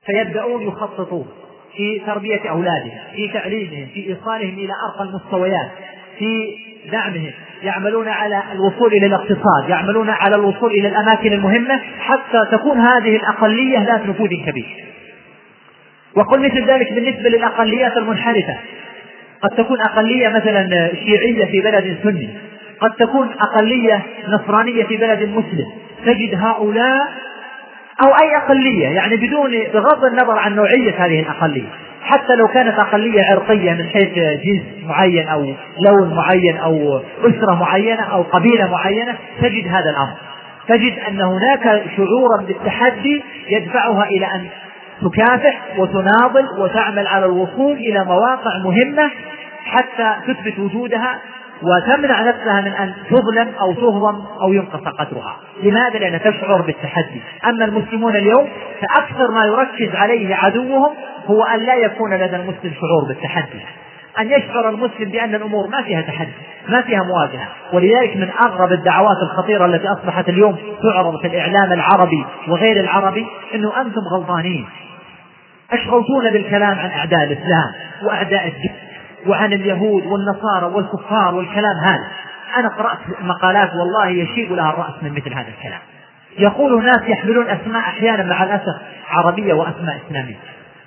فيبدأون يخططون في تربية أولادهم، في تعليمهم، في إيصالهم إلى أرقى المستويات، في دعمهم، يعملون على الوصول إلى الاقتصاد، يعملون على الوصول إلى الأماكن المهمة حتى تكون هذه الأقلية ذات نفوذ كبير. وقل مثل ذلك بالنسبة للأقليات المنحرفة، قد تكون أقلية مثلا شيعية في بلد سني، قد تكون أقلية نصرانية في بلد مسلم، تجد هؤلاء أو أي أقلية، يعني بغض النظر عن نوعية هذه الأقلية، حتى لو كانت أقلية عرقية من حيث جنس معين أو لون معين أو أسرة معينة أو قبيلة معينة، تجد هذا الأمر، تجد أن هناك شعورا بالتحدي يدفعها إلى أن تكافح وتناضل وتعمل على الوصول إلى مواقع مهمة حتى تثبت وجودها وتمنع نفسها من أن تظلم أو تهضم أو ينقص قدرها. لماذا؟ لأن تشعر بالتحدي. أما المسلمون اليوم فأكثر ما يركز عليه عدوهم هو أن لا يكون لدى المسلم شعور بالتحدي، أن يشعر المسلم بأن الأمور ما فيها تحدي، ما فيها مواجهة. ولذلك من أغرب الدعوات الخطيرة التي أصبحت اليوم تعرض في الإعلام العربي وغير العربي أنه أنتم غلطانين، أشغلتون بالكلام عن أعداء الإسلام وأعداء الدين وعن اليهود والنصارى والكفار والكلام هذا. أنا قرأت مقالات والله يشيب لها الرأس من مثل هذا الكلام. يقول ناس يحملون أسماء أحيانا مع الأسف عربية وأسماء إسلامية،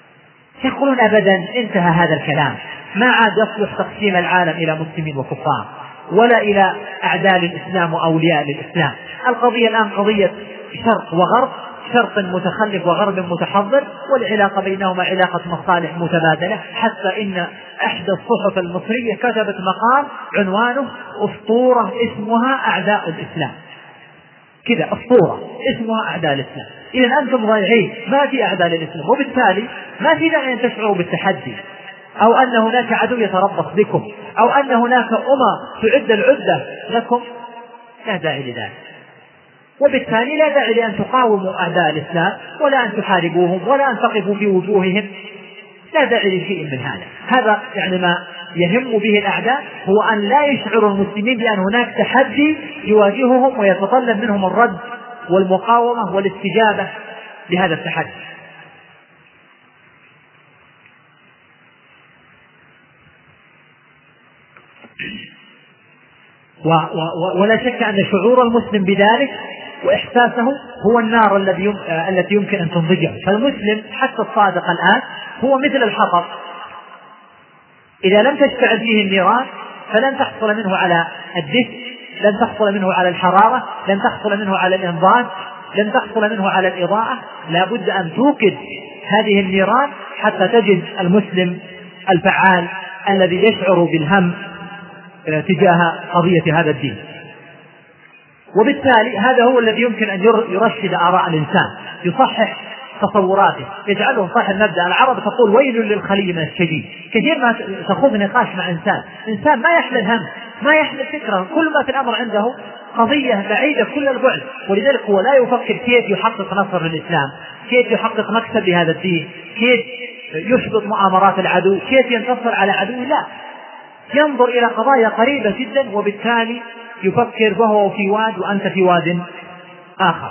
يقولون أبدا انتهى هذا الكلام، ما عاد يصلح تقسيم العالم إلى مسلمين وكفار ولا إلى أعداء الإسلام وأولياء للإسلام. القضية الآن قضية شرق وغرب، شرق متخلف وغرب متحضر، والعلاقة بينهما علاقة مصالح متبادلة. حتى إن إحدى الصحف المصرية كتبت مقال عنوانه أسطورة اسمها أعداء الإسلام، كذا أسطورة اسمها أعداء الإسلام. إذن أنتم ضايعين، ما في أعداء للإسلام، وبالتالي ما في داعي أن تشعروا بالتحدي أو أن هناك عدو يتربص بكم أو أن هناك تعد العدة لكم، لا داعي لذلك. وبالتالي لا داعي لأن تقاوموا أعداء الإسلام ولا أن تحاربوهم ولا أن تقفوا في وجوههم، لا داعي لشيء من هذا. هذا يعني ما يهم به الأعداء، هو أن لا يشعر المسلمين بأن هناك تحدي يواجههم ويتطلب منهم الرد والمقاومة والاستجابة لهذا التحدي. ولا شك أن شعور المسلم بذلك وإحساسه هو النار التي يمكن أن تنضجه. فالمسلم حتى الصادق الآن هو مثل الحطب، إذا لم تشتعل فيه النيران فلن تحصل منه على الدفء، لن تحصل منه على الحرارة، لن تحصل منه على الإنضاج، لن تحصل منه على الإضاءة. لا بد أن توقد هذه النيران حتى تجد المسلم الفعال الذي يشعر بالهم تجاه قضية هذا الدين. وبالتالي هذا هو الذي يمكن أن يرشد آراء الإنسان، يصحح تصوراته، يجعله صاحب مبدأ. العرب تقول ويل للخلي من الشديد. كثير ما تخوض نقاش مع إنسان ما يحمل هم، ما يحمل فكرة، كل ما في الأمر عنده قضية بعيدة كل البعد، ولذلك هو لا يفكر كيف يحقق نصر للإسلام، كيف يحقق مكسب لهذا الدين، كيف يشبط مؤامرات العدو، كيف ينتصر على عدو، لا، ينظر إلى قضايا قريبة جدا، وبالتالي يفكر وهو في واد وأنت في واد آخر.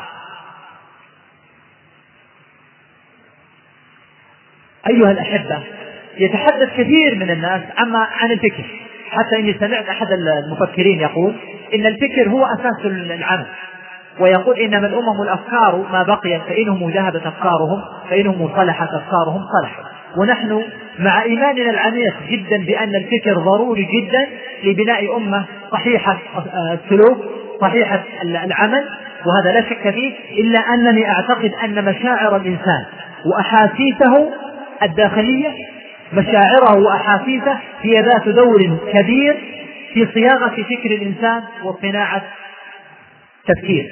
أيها الأحبة، يتحدث كثير من الناس عن الفكر، حتى إني سمعت أحد المفكرين يقول إن الفكر هو أساس العمل، ويقول إنما الأمم الأفكار ما بقيت، فإنهم ذهبت أفكارهم، فإنهم صلحت أفكارهم صلحوا. ونحن مع إيماننا العميق جدا بأن الفكر ضروري جدا لبناء أمة صحيحة السلوك، صحيحة العمل، وهذا لا شك فيه، إلا أنني أعتقد أن مشاعر الإنسان وأحاسيسه الداخلية، مشاعره وأحاسيسه هي ذات دور كبير في صياغة فكر الإنسان وصناعة تفكير.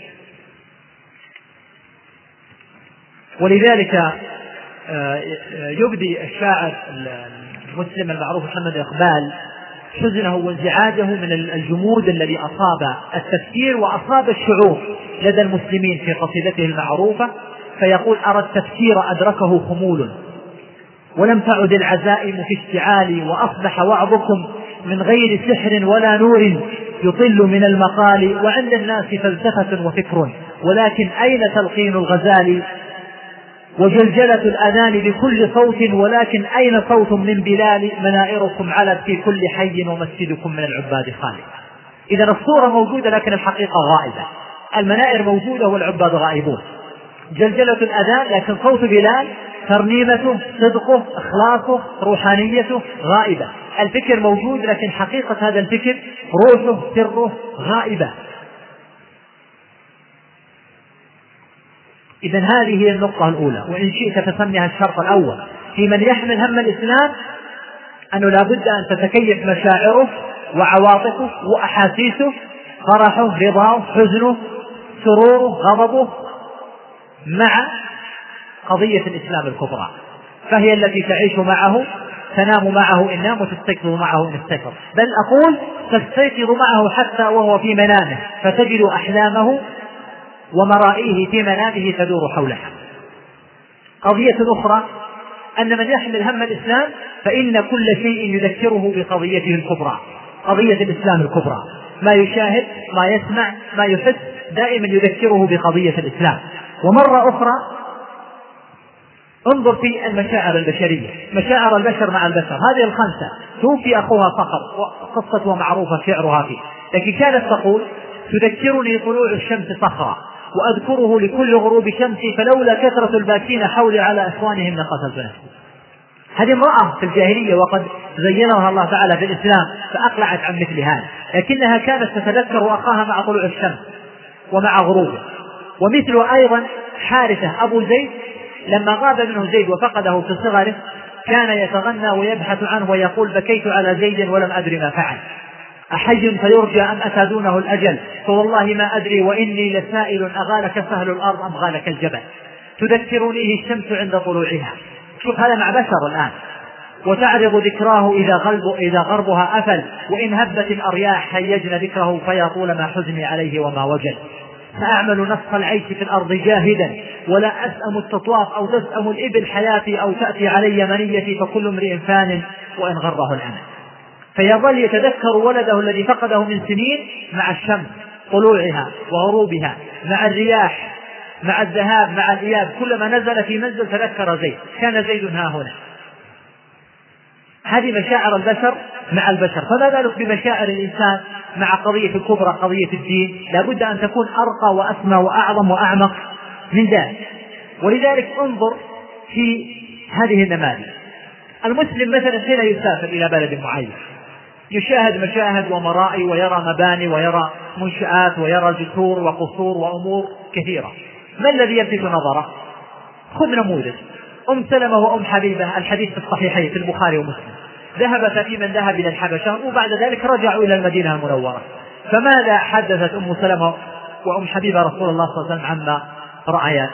ولذلك يبدي الشاعر المسلم المعروف محمد إقبال حزنه وانزعاجه من الجمود الذي أصاب التفكير وأصاب الشعور لدى المسلمين في قصيدته المعروفة، فيقول أرى التفكير أدركه خمول ولم تعد العزائم في اشتعالي، وأصبح وعظكم من غير سحر ولا نور يطل من المقال، وعند الناس فلسفة وفكر ولكن أين تلقين الغزال، وجلجلة الأذان بكل صوت، ولكن أين صوت من بلال؟ منائركم علت في كل حي ومسجدكم من العباد خالي. إذا الصورة موجودة لكن الحقيقة غائبة، المنائر موجودة والعباد غائبون. جلجلة الأذان لكن صوت بلال، ترنيمته، صدقه، إخلاصه، روحانيته غائبة. الفكر موجود لكن حقيقة هذا الفكر، روحه، سره غائبة. إذن هذه هي النقطة الأولى، وإن شئت فسميها الشرط الأول في من يحمل هم الإسلام، أنه لا بد أن تتكيف مشاعره وعواطفه وأحاسيسه، فرحه، رضاه، حزنه، سروره، غضبه، مع قضية الإسلام الكبرى، فهي التي تعيش معه، تنام معه إن نام وتستيقظ معه إن استيقظ، بل أقول تستيقظ معه حتى وهو في منامه، فتجد أحلامه ومرائيه في منامه تدور حولها. قضية أخرى أن من يحمل هم الإسلام فإن كل شيء يذكره بقضيته الكبرى، قضية الإسلام الكبرى، ما يشاهد، ما يسمع، ما يحس، دائما يذكره بقضية الإسلام. ومرة أخرى انظر في المشاعر البشرية، مشاعر البشر مع البشر، هذه الخمسة. توفي أخوها صخر، وقصة ومعروفة شعرها فيه، لكن كانت تقول: تذكرني طلوع الشمس صخرة، وأذكره لكل غروب شمسي، فلولا كثرة الباكين حولي على إخوانهم لقتلت نفسي. هذه امرأة في الجاهلية وقد زينها الله تعالى في الإسلام فأقلعت عن مثل هذا، لكنها كانت تتذكر أخاها مع طلوع الشمس ومع غروبه. ومثل أيضا حارثة أبو زيد، لما غاب منه زيد وفقده في صغره كان يتغنى ويبحث عنه ويقول: بكيت على زيد ولم أدري ما فعل، أحي فيرجى أم أتى دونه الأجل، فوالله ما أدري وإني لسائل، أغالك سهل الأرض أم غالك الجبل، تذكرنيه الشمس عند طلوعها. شوف هذا مع بشر الآن. وتعرض ذكراه إذا غربها أفل، وإن هبت الأرياح هيجن ذكره، فيا طول ما حزني عليه وما وجل، سأعمل نصف العيش في الأرض جاهدا، ولا أسأم التطواف أو تسأم الإبل حياتي، أو تأتي علي منيتي، فكل امرئ فان وإن غره الأمل. فيظل يتذكر ولده الذي فقده من سنين مع الشمس طلوعها وغروبها، مع الرياح، مع الذهاب، مع الإياب، كلما نزل في منزل تذكر زيد، كان زيد ها هنا. هذه مشاعر البشر مع البشر، فما بالك بمشاعر الإنسان مع قضية الكبرى، قضية الدين؟ لابد أن تكون أرقى وأسمى وأعظم وأعمق من ذلك. ولذلك انظر في هذه النماذج. المسلم مثلا حين يسافر إلى بلد معين يشاهد مشاهد ومرائي، ويرى مباني، ويرى منشآت، ويرى جسور وقصور وأمور كثيرة. ما الذي يلفت نظره؟ خذ نموذج أم سلمة وأم حبيبة، الحديث في الصحيحين في البخاري ومسلم، ذهبت في من ذهب إلى الحبشة، وبعد ذلك رجعوا إلى المدينة المنورة. فماذا حدثت أم سلمة وأم حبيبة رسول الله صلى الله عليه وسلم عما رأيا؟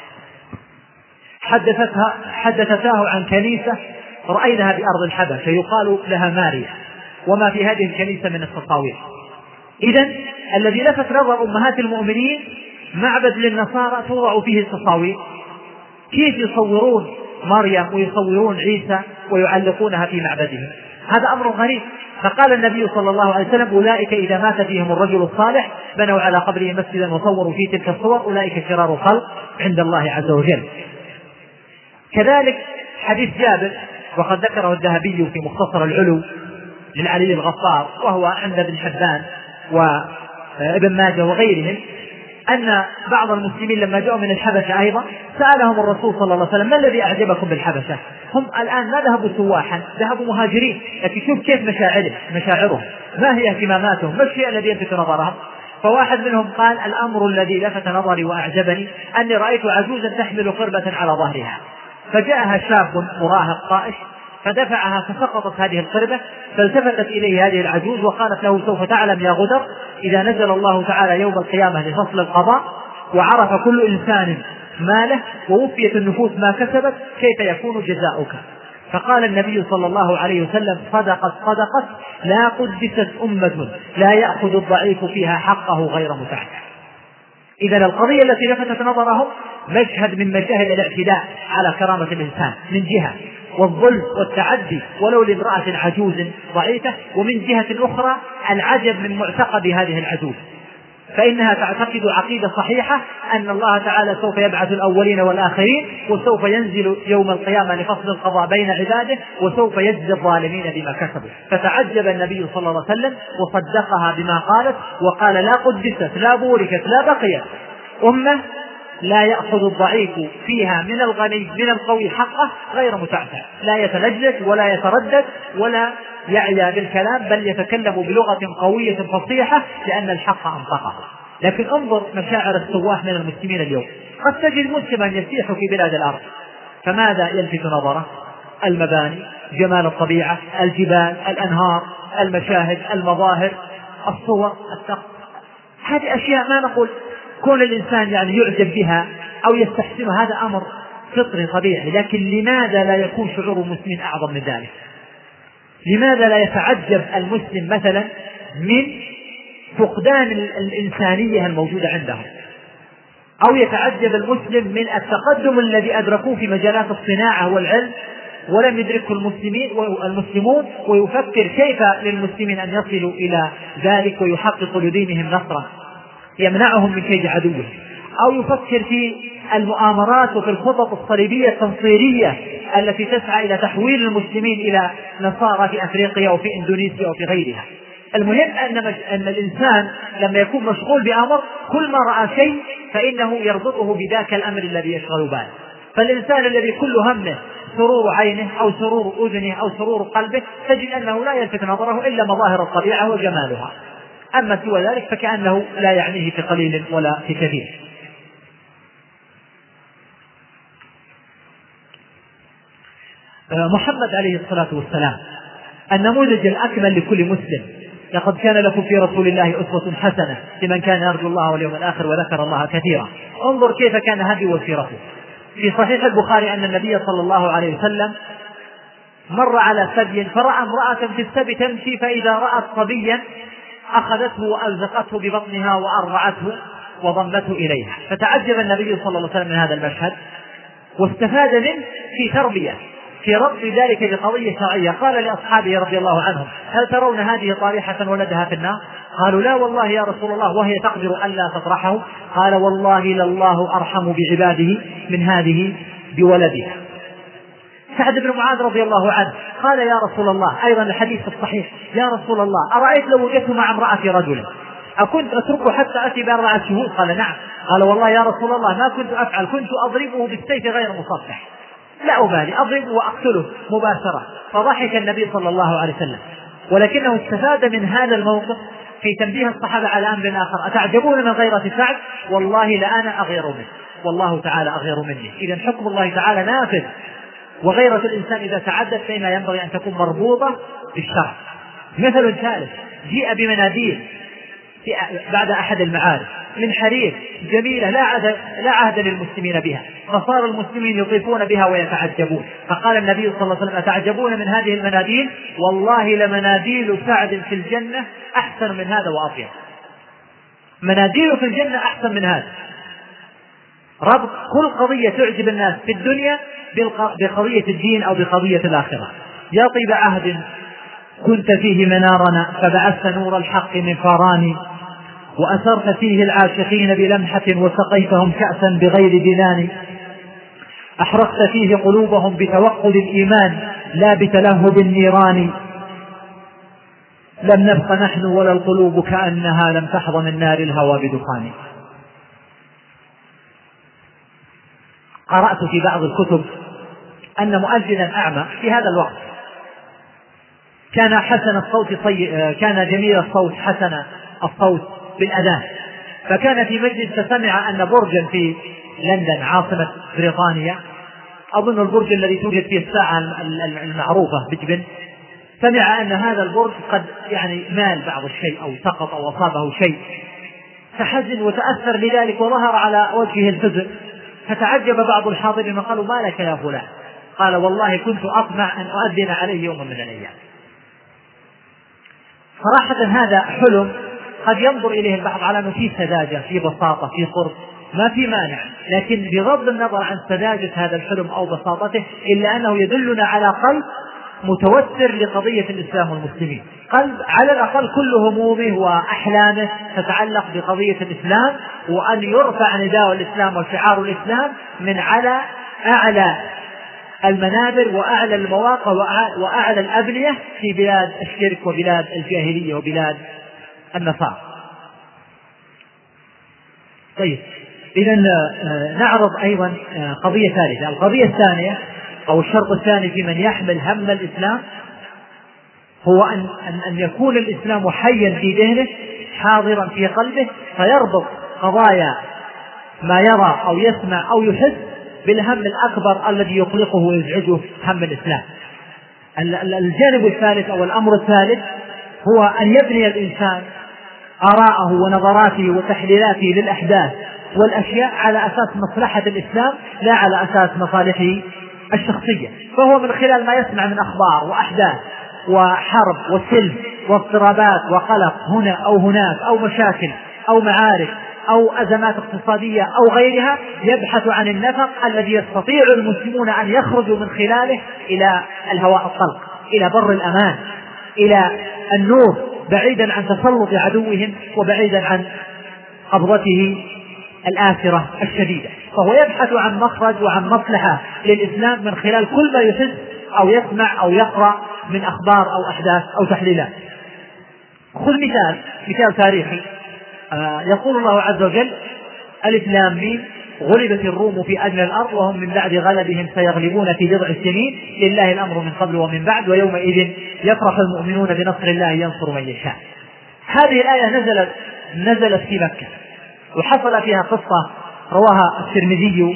حدثتاه عن كنيسة رأيناها بأرض الحبشة يقال لها ماريا، وما في هذه الكنيسة من التصاوير. إذن الذي لفت نظر أمهات المؤمنين معبد للنصارى توضع فيه التصاوير، كيف يصورون مريم ويصورون عيسى ويعلقونها في معبدهم؟ هذا أمر غريب. فقال النبي صلى الله عليه وسلم: أولئك إذا مات فيهم الرجل الصالح بنوا على قبره مسجدا وصوروا فيه تلك الصور، أولئك شرار الخلق عند الله عز وجل. كذلك حديث جابر، وقد ذكره الذهبي في مختصر العلو للعلي الغفار، وهو عند ابن حبان وابن ماجه وغيرهم، أن بعض المسلمين لما جاءوا من الحبشة أيضا سألهم الرسول صلى الله عليه وسلم: ما الذي أعجبكم بالحبشة؟ هم الآن ما ذهبوا سواحا، ذهبوا مهاجرين، لكن شوف كيف مشاعرهم، ما هي اهتماماتهم، ما الشيء الذي يلفت نظرهم؟ فواحد منهم قال: الأمر الذي لفت نظري وأعجبني أني رأيت عجوزا تحمل قربة على ظهرها، فجاءها شاب مراهق طائش فدفعها فسقطت هذه القربة، فالتفتت إليه هذه العجوز وقالت له: سوف تعلم يا غدر إذا نزل الله تعالى يوم القيامة لفصل القضاء وعرف كل إنسان ماله ووفيت النفوس ما كسبت، كيف يكون جزاؤك؟ فقال النبي صلى الله عليه وسلم: صدقت لا قدست أمة لا يأخذ الضعيف فيها حقه غير متعب. إذن القضية التي لفتت نظرهم مشهد من مشاهد الاعتداء على كرامة الإنسان من جهة، والظلم والتعدي ولو لامرأة عجوز ضعيفة، ومن جهة أخرى العجب من معتقد هذه العجوز. فإنها تعتقد عقيدة صحيحة أن الله تعالى سوف يبعث الأولين والآخرين، وسوف ينزل يوم القيامة لفصل القضاء بين عباده، وسوف يجزي الظالمين بما كسبوا. فتعجب النبي صلى الله عليه وسلم وصدقها بما قالت، وقال: لا قدست لا بوركت لا بقيت أمة لا يأخذ الضعيف فيها من الغني من القوي حقه غير متعتع، لا يتلجلج ولا يتردد ولا يعيا بالكلام، بل يتكلم بلغة قوية فصيحة لأن الحق أنطقه. لكن انظر مشاعر السواح من المسلمين اليوم. قد تجد مسلما يسيح في بلاد الأرض، فماذا يلفت نظره؟ المباني، جمال الطبيعة، الجبال، الأنهار، المشاهد، المظاهر، الصور، السقف. هذه أشياء ما نقول كون الإنسان يعني يعجب بها أو يستحسنها، هذا أمر فطري طبيعي، لكن لماذا لا يكون شعور المسلمين أعظم من ذلك؟ لماذا لا يتعجب المسلم مثلا من فقدان الإنسانية الموجودة عندهم، أو يتعجب المسلم من التقدم الذي أدركوه في مجالات الصناعة والعلم ولم يدركه المسلمون، ويفكر كيف للمسلمين أن يصلوا إلى ذلك ويحققوا لدينهم نصرا يمنعهم من كيد عدوه، أو يفكر في المؤامرات وفي الخطط الصليبية التنصيرية التي تسعى إلى تحويل المسلمين إلى نصارى في أفريقيا وفي إندونيسيا وفي غيرها. المهم أن الإنسان لما يكون مشغول بأمر كل ما رأى شيء فإنه يربطه بذاك الأمر الذي يشغل باله. فالإنسان الذي كل همه سرور عينه أو سرور أذنه أو سرور قلبه تجد أنه لا يلفت نظره إلا مظاهر الطبيعة وجمالها، أما سوى ذلك فكأنه لا يعنيه في قليل ولا في كثير. محمد عليه الصلاة والسلام النموذج الأكمل لكل مسلم. لقد كان لكم في رسول الله أسوة حسنة لمن كان يرجو الله واليوم الآخر وذكر الله كثيرا. انظر كيف كان هدي وسيرته. في صحيح البخاري أن النبي صلى الله عليه وسلم مر على سبي فرأى امرأة في السبي تمشي، فإذا رأت صبيا أخذته وألزقته ببطنها وأرضعته وضمته إليها، فتعجب النبي صلى الله عليه وسلم من هذا المشهد واستفاد منه في تربية في ربط ذلك بقضية شرعية. قال لأصحابه رضي الله عنهم: هل ترون هذه طارحة ولدها في النار؟ قالوا: لا والله يا رسول الله، وهي تقدر ألا تطرحه. قال: والله لله أرحم بعباده من هذه بولدها. سعد بن معاذ رضي الله عنه قال: يا رسول الله، أيضا الحديث الصحيح: يا رسول الله، أرأيت لو وجدت مع امرأة رجل أكنت أتركه حتى أتي ب4 شهود؟ قال: نعم. قال: والله يا رسول الله ما كنت أفعل، كنت أضربه بالسيف غير مصفح، لا أبالي، أضربه وأقتله مباشرة. فضحك النبي صلى الله عليه وسلم، ولكنه استفاد من هذا الموقف في تنبيه الصحابة على أمر آخر: أتعجبون من غيرة سعد؟ والله لأنا أغير منه، والله تعالى أغير مني. إذن حكم الله تعالى نافذ، وغيرة الإنسان إذا تعدت فإنها ينبغي أن تكون مربوطة بالشرع. مثل ثالث: جيء بمناديل بعد أحد المعارك من حرير جميلة لا عهد للمسلمين بها، فصار المسلمين يطيفون بها ويتعجبون. فقال النبي صلى الله عليه وسلم: أتعجبون من هذه المناديل؟ والله لمناديل سعد في الجنة أحسن من هذا وأطيب. مناديل في الجنة أحسن من هذا. ربط كل قضية تعجب الناس في الدنيا بقضية الدين أو بقضية الآخرة. يا طيب عهد كنت فيه منارنا، فبعثت نور الحق من فاراني، وأثرت فيه العاشقين بلمحة، وسقيتهم كأسا بغير دنان، أحرقت فيه قلوبهم بتوقد الإيمان لا بتلهب النيران، لم نبق نحن ولا القلوب كأنها لم تحظ من نار الهوى بدخان. قرأت في بعض الكتب أن مؤذنا أعمى في هذا الوقت كان حسن الصوت كان جميل الصوت حسن الصوت بالأذان، فكان في مجلس فسمع أن برجا في لندن عاصمة بريطانيا، أظن البرج الذي توجد فيه الساعة المعروفة بجبن، سمع أن هذا البرج قد مال بعض الشيء أو سقط أو أصابه شيء، فحزن وتأثر لذلك وظهر على وجهه الحزن. فتعجب بعض الحاضرين وقالوا: ما لك يا فلان؟ قال: والله كنت أطمع أن أؤذن عليه يوم من الأيام. صراحة هذا حلم قد ينظر إليه البعض على أنه فيه سذاجة، فيه بساطة، فيه قرب، ما في مانع، لكن بغض النظر عن سذاجة هذا الحلم أو بساطته إلا أنه يدلنا على قلب متوتر لقضية الإسلام والمسلمين، قلب على الأقل كل همومه وأحلامه تتعلق بقضية الإسلام، وأن يرفع نداء الإسلام وشعار الإسلام من على أعلى المنابر وأعلى المواقع وأعلى الأبنية في بلاد الشرك وبلاد الجاهلية وبلاد النصارى. طيب، إذا نعرض أيضا قضية ثالثة. القضية الثانية أو الشرط الثاني في من يحمل هم الإسلام هو أن يكون الإسلام حيا في ذهنه حاضرا في قلبه، فيربط قضايا ما يرى أو يسمع أو يحس بالهم الأكبر الذي يقلقه ويزعجه هم الإسلام. الجانب الثالث أو الأمر الثالث هو أن يبني الإنسان آراءه ونظراته وتحليلاته للأحداث والأشياء على أساس مصلحة الإسلام لا على أساس مصالحه الشخصية. فهو من خلال ما يسمع من أخبار وأحداث وحرب وسلم واضطرابات وقلق هنا أو هناك أو مشاكل أو معارك أو أزمات اقتصادية أو غيرها، يبحث عن النفق الذي يستطيع المسلمون أن يخرجوا من خلاله إلى الهواء الطلق، إلى بر الأمان، إلى النور، بعيدا عن تسلط عدوهم وبعيدا عن قبضته الآثرة الشديدة. فهو يبحث عن مخرج وعن مصلحة للإسلام من خلال كل ما يحس أو يسمع أو يقرأ من أخبار أو أحداث أو تحليلات. خذ مثال تاريخي. يقول الله عز وجل: ألف لام ميم غلبت الروم في أدنى الأرض وهم من بعد غلبهم سيغلبون في بضع سنين لله الأمر من قبل ومن بعد ويومئذ يفرح المؤمنون بنصر الله ينصر من يشاء. هذه الآية نزلت في مكة، وحصل فيها قصة رواها الترمذي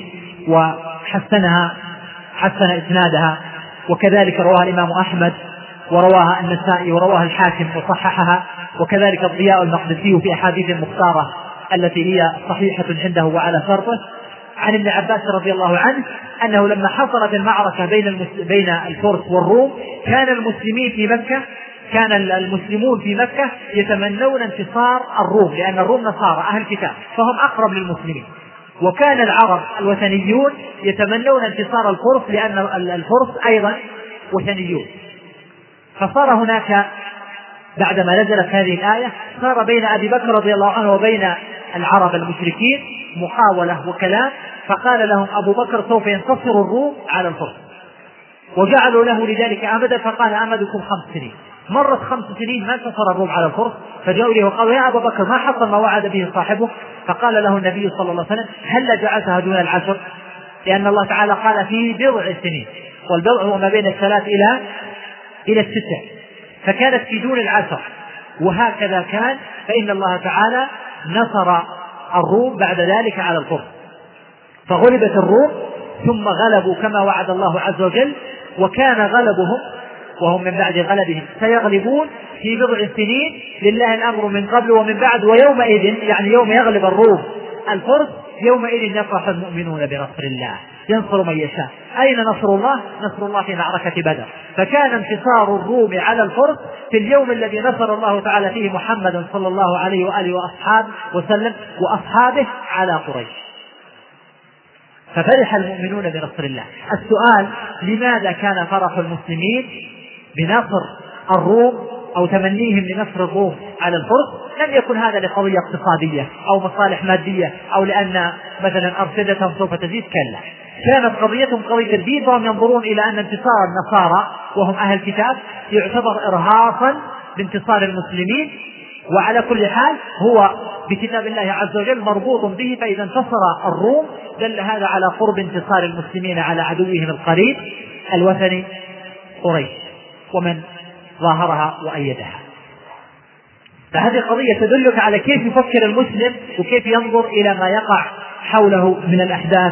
حسن إسنادها، وكذلك رواها الإمام أحمد ورواها النسائي ورواها الحاكم وصححها، وكذلك الضياء المقدسي في أحاديث المختارة التي هي صحيحة عنده وعلى شرطه، عن ابن عباس رضي الله عنه أنه لما حصلت المعركة بين الفرس والروم كان المسلمون في مكة يتمنون انتصار الروم، لأن الروم نصارى أهل كتاب فهم أقرب للمسلمين، وكان العرب الوثنيون يتمنون انتصار الفرس لأن الفرس أيضا وثنيون. فصار هناك بعدما نزلت هذه الآية صار بين أبي بكر رضي الله عنه وبين العرب المشركين محاولة وكلام، فقال لهم أبو بكر: سوف ينتصر الروم على الفرس، وجعلوا له لذلك أمدا، فقال: أمدكم 5 سنين. مرت 5 سنين ما انتصر الروم على الفرس، فجاءوا له وقالوا: يا أبا بكر ما حصل ما وعد به صاحبه؟ فقال له النبي صلى الله عليه وسلم: هل جعلتها دون 10؟ لأن الله تعالى قال في بضع سنين، والبضع هو ما بين 3 إلى 6، فكانت في دون 10، وهكذا كان. فإن الله تعالى نصر الروم بعد ذلك على الفرس، فغلبت الروم ثم غلبوا كما وعد الله عز وجل، وكان غلبهم وهم من بعد غلبهم سيغلبون في بضع سنين لله الأمر من قبل ومن بعد ويومئذ، يعني يوم يغلب الروم الفرس، يومئذ يفرح المؤمنون بنصر الله ينصر من يشاء. أين نصر الله؟ نصر الله في معركة بدر. فكان انتصار الروم على الفرس في اليوم الذي نصر الله تعالى فيه محمدا صلى الله عليه وآله وأصحابه على قريش، ففرح المؤمنون بنصر الله. السؤال: لماذا كان فرح المسلمين بنصر الروم أو تمنيهم لنصر الروم على الفرس؟ لم يكن هذا لقضية اقتصادية أو مصالح مادية أو لأن مثلا أرصدتهم سوف تزيد، كلا، كانت قضيتهم قضية الدين، فهم ينظرون إلى أن انتصار النصارى وهم أهل كتاب يعتبر إرهاصا بانتصار المسلمين، وعلى كل حال هو بكتاب الله عز وجل مربوط به، فإذا انتصر الروم دل هذا على قرب انتصار المسلمين على عدوهم القريب الوثني قريش ومن ظاهرها وأيدها. فهذه قضية تدلك على كيف يفكر المسلم وكيف ينظر إلى ما يقع حوله من الأحداث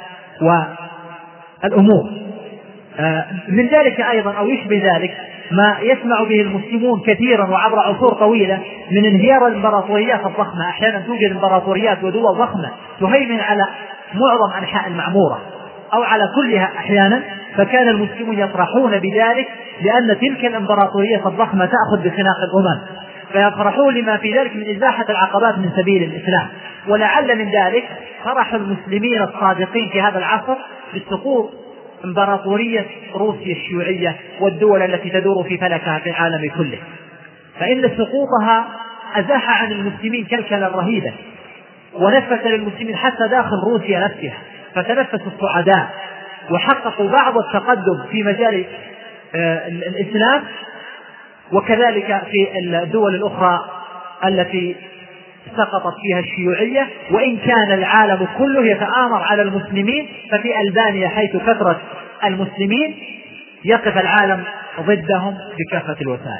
والأمور. من ذلك أيضا أو يشبه ذلك ما يسمع به المسلمون كثيرا وعبر عصور طويلة من انهيار الإمبراطوريات الضخمة. أحيانا توجد إمبراطوريات ودول ضخمة تهيمن على معظم أنحاء المعمورة أو على كلها أحيانا، فكان المسلمون يفرحون بذلك لأن تلك الإمبراطورية الضخمة تأخذ بخناق الأمم، فيفرحون لما في ذلك من إزاحة العقبات من سبيل الإسلام. ولعل من ذلك فرح المسلمين الصادقين في هذا العصر بالسقوط إمبراطورية روسيا الشيوعية والدول التي تدور في فلكها في العالم كله، فإن سقوطها أزاح عن المسلمين كلكلا رهيبة، ونفس للمسلمين حتى داخل روسيا نفسها، فتنفس الصعداء وحققوا بعض التقدم في مجال الإسلام، وكذلك في الدول الأخرى التي سقطت فيها الشيوعية. وإن كان العالم كله يتآمر على المسلمين، ففي ألبانيا حيث كثرت المسلمين يقف العالم ضدهم بكافة الوسائل.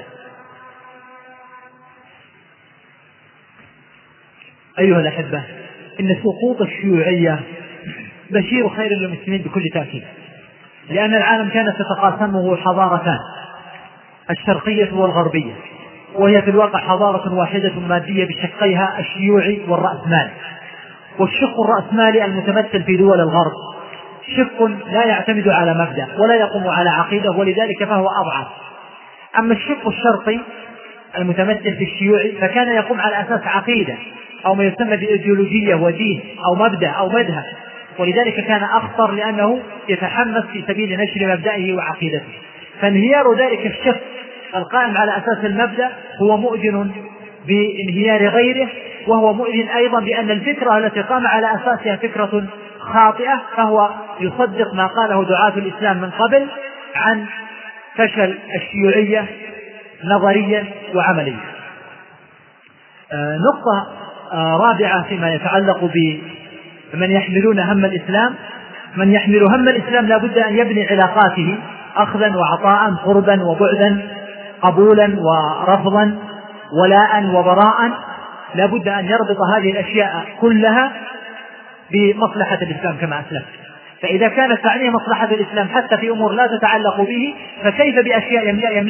أيها الأحبة، إن سقوط الشيوعية بشير خير للمسلمين بكل تأكيد، لأن العالم كانت تتقاسمه حضارتان، الشرقية والغربية، وهي في الواقع حضارة واحدة مادية بشقيها الشيوعي والرأسمالي. والشق الرأسمالي المتمثل في دول الغرب شق لا يعتمد على مبدأ ولا يقوم على عقيدة، ولذلك فهو أضعف. أما الشق الشرقي المتمثل في الشيوعي فكان يقوم على أساس عقيدة أو ما يسمى بإيديولوجية ودين أو مبدأ أو مذهب، ولذلك كان أخطر لأنه يتحمس في سبيل نشر مبدئه وعقيدته. فانهيار ذلك الشق القائم على أساس المبدأ هو مؤذن بانهيار غيره، وهو مؤذن أيضا بأن الفكرة التي قام على أساسها فكرة خاطئة، فهو يصدق ما قاله دعاة الإسلام من قبل عن فشل الشيوعية نظريا وعمليا. نقطة رابعة فيما يتعلق بمن يحملون هم الإسلام: من يحمل هم الإسلام لا بد أن يبني علاقاته أخذا وعطاء، قربا وبعدا، قبولا ورفضا، ولاء وبراء، لا بد أن يربط هذه الأشياء كلها بمصلحة الإسلام كما أسلفت. فإذا كانت تعنيه مصلحة الإسلام حتى في أمور لا تتعلق به، فكيف بأشياء